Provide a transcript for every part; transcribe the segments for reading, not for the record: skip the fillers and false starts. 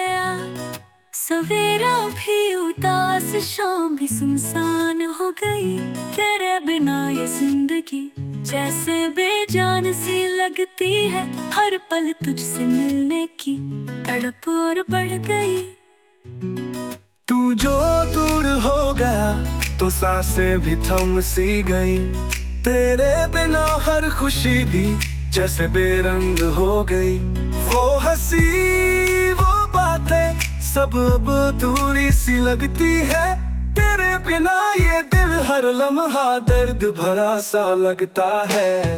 गया। सवेरा भी उदास, शाम भी सुनसान हो गई। तेरे बिना ये जिंदगी जैसे बेजान सी लगती है। हर पल तुझसे मिलने की तड़प और बढ़ गई। तू जो दूर हो गया तो सांसें भी थम सी गई। तेरे बिना हर खुशी भी जैसे बेरंग हो गई। वो हंसी वो बातें सब अब दूरी सी लगती है। तेरे बिना ये दिल हर लम्हा दर्द भरा सा लगता है।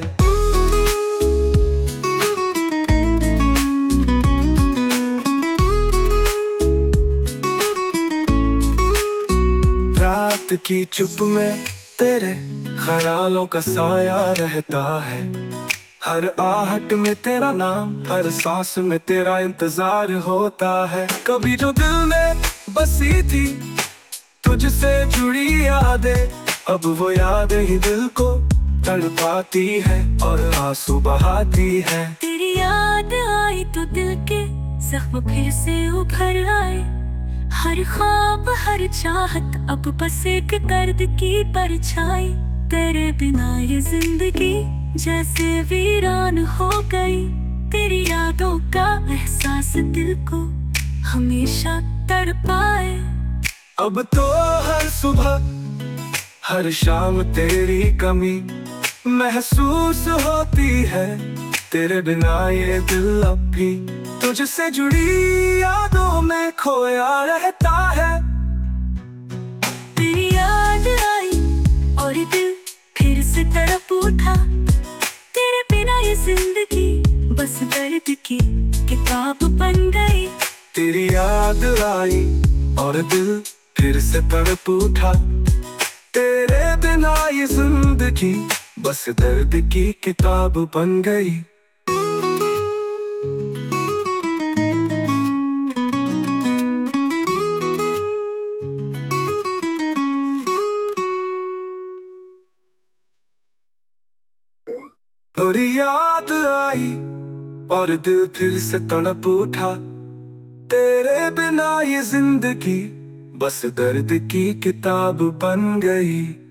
रात की चुप में तेरे ख्यालों का साया रहता है। हर आहट में तेरा नाम, हर सांस में तेरा इंतजार होता है। कभी जो दिल में बसी थी तुझसे जुड़ी यादें, अब वो यादें ही दिल को तड़पाती है और आंसू बहाती है। तेरी याद आई तो दिल के जख्म फिर से उभर आए। हर ख्वाब हर चाहत अब बस एक दर्द की परछाई। तेरे बिना ये जिंदगी जैसे वीरान हो गई। तेरी यादों का एहसास दिल को हमेशा तड़पाए। अब तो हर सुबह हर शाम तेरी कमी महसूस होती है। तेरे बिना ये दिल अब भी तुझसे जुड़ी यादों में खोया रहता है। तेरी याद आई और दिल फिर से तड़प उठा। तेरे बिना ये जिंदगी बस दर्द की किताब बन गई। तेरी याद आई और दिल फिर से तड़प उठा। तेरे बिना ये जिंदगी बस दर्द की किताब बन गई। और याद आई और दिल फिर से तड़प उठा। तेरे बिना ये जिंदगी बस दर्द की किताब बन गई।